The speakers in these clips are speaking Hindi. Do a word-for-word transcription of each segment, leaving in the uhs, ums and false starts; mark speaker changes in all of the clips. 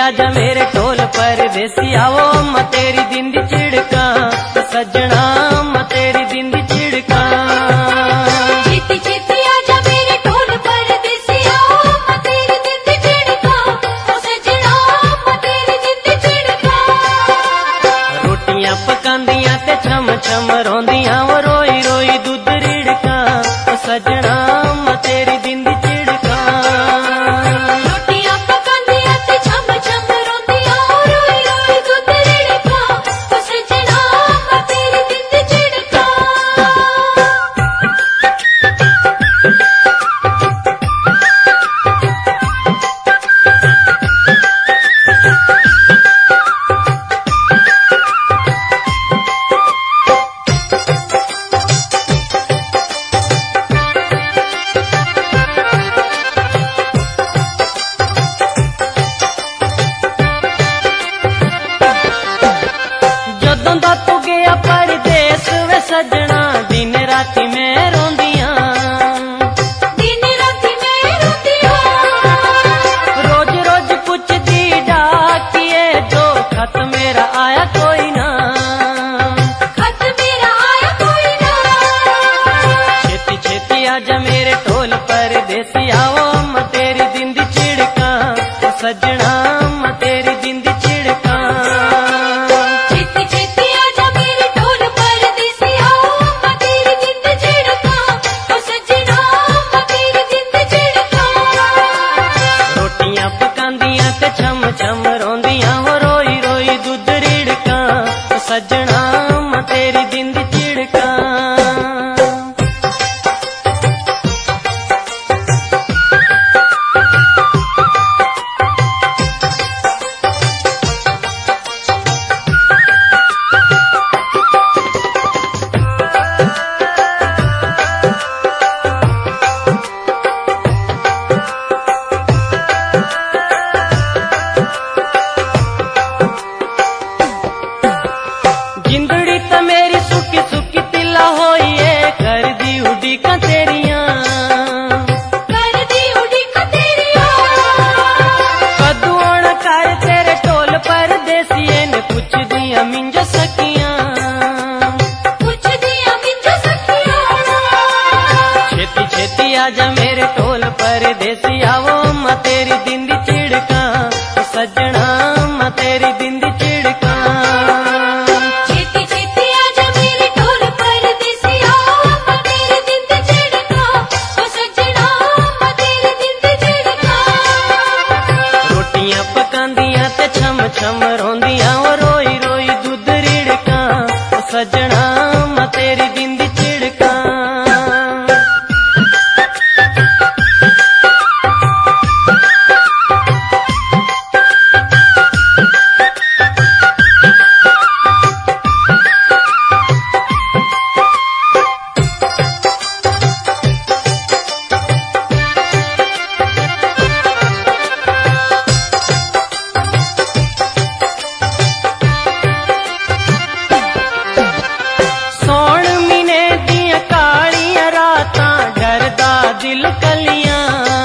Speaker 1: आजा मेरे ढोल परदेसी आवो मैं तेरी दिन दी चिड़का सजना मैं तेरी दिन दी चिड़का।
Speaker 2: छेती छेती आजा मेरे ढोल परदेसी आओ मैं तेरी दिन दी चिड़का ओ सजना मैं तेरी दिन दी चिड़का।
Speaker 1: रोटियां पकांदियां ते छम छम रोंदियां वो रोई रोई दूध रिड़का ओ सजना मैं तेरी दिन दी चिड़का।
Speaker 2: रोटियां पकांदियां ते छम छम रोंदियां रोई रोई दूध रिड़का ओ सजना मैं तेरी दिन दी चिड़का।
Speaker 1: जदों दा तू गया परदेस वे सजना दिन राती मैं रोंदियां
Speaker 2: दिन राती मैं रोंदियां
Speaker 1: रोज रोज पुछदी डाकिए जो खत मेरा आया कोई ना।
Speaker 2: खत मेरा आया कोई ना।
Speaker 1: छेती छेती आजा मेरे ढोल परदेसी आवो मैं तेरी दिन दी चिड़का ओ सजना मैं तेरी दिन दी चिड़का।
Speaker 2: छेती छेती आजा मेरे ढोल परदेसी आओ मैं तेरी दिन दी चिड़का ओ सजना मैं तेरी दिन दी चिड़का।
Speaker 1: रोटियां पकांदियां ते छम छम रोंदियां वो रोई रोई दूध रिड़का ओ सजना मैं तेरी दिन दी चिड़का। जिंदड़ी तो मेरी सुखी सुखी तिला होई है कर दी उड़ी का तेरियां
Speaker 2: कर दी उड़ीक तेरिया
Speaker 1: कदू आना कर तेरे ढोल परदेसिए ने पुछ दिया मिंज सकियां।
Speaker 2: कुछ दिया मिंजो सखिया।
Speaker 1: छेती छेती आजा मेरे ढोल परदेसी आवो मैं तेरी दिन दी चिड़का ओ सजना मैं तेरी दिन दी चिड़का।
Speaker 2: छेती छेती आजा मेरे ढोल परदेसी आओ मैं तेरी दिन दी चिड़का ओ सजना मैं तेरी दिन दी चिड़का।
Speaker 1: रोटियां पकांदियां ते छम छम रोंदियां वो रोई रोई दूध रिड़का ओ सजना मैं तेरी दिन दी चिड़का। सौण महीने दियां कालियां रातां डरदा दिल कलियां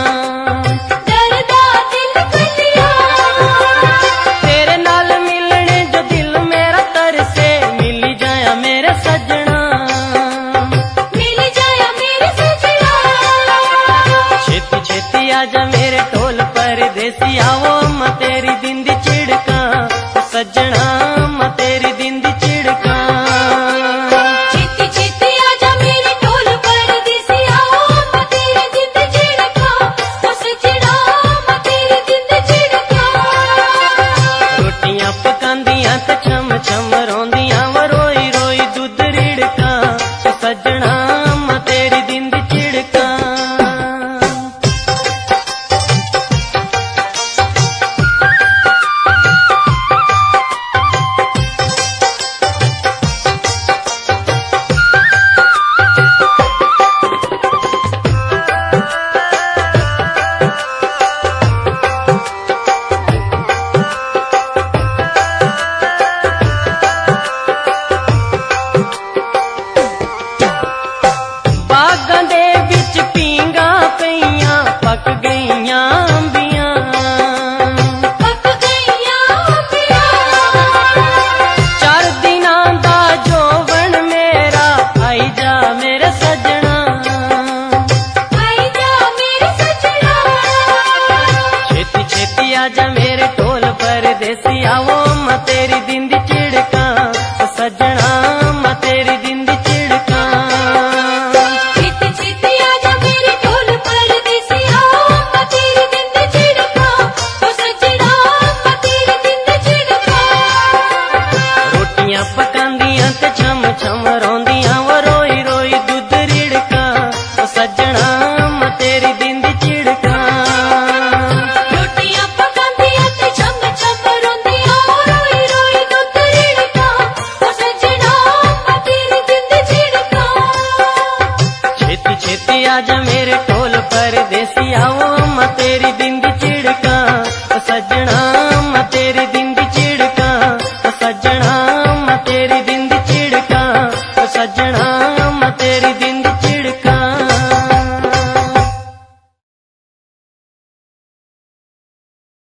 Speaker 2: डरदा दिल कलिया
Speaker 1: तेरे नाल मिलने जो दिल मेरा तरसे मिली जाया मेरे सजना।
Speaker 2: मिल जाया मेरे सजना।
Speaker 1: छेती छेती आजा मेरे ढोल परदेसी आवो मैं तेरी दिन दी चिड़का ओ सजना मैं तेरी दिन दी चिड़का।
Speaker 2: छेती छेती आजा मेरे ढोल परदेसी आओ मैं तेरी दिन दी चिड़का ओ सजना मैं तेरी दिन दी चिड़का।
Speaker 1: रोटियां पकांदियां ते छम छम रोंदियां वो रोई रोई दूध रिड़का ओ सजना मैं तेरी दिन दी चिड़का। मैं तेरी दिन दी चिड़का सजना मैं तेरी दिन दी चिड़का
Speaker 2: छेती छेती आजा मेरे ढोल परदेसिया मैं तेरी दिन दी चिड़का ओ सजना मैं तेरी दिन दी चिड़का
Speaker 1: रोटियां पकांदियां ते छम छम रोंदियां वो रोई रोई दूध रिड़का ओ सजना मैं तेरी दिन दी चिड़का
Speaker 2: रोटियां पकांदियां ते छम छम रोंदियां रोई रोई दूध रिड़का ओ सजना मैं तेरी दिन दी चिड़का
Speaker 1: छेती छेती आजा मेरे ढोल परदेसिया वो मैं तेरी दिन दी चिड़का ओ सजना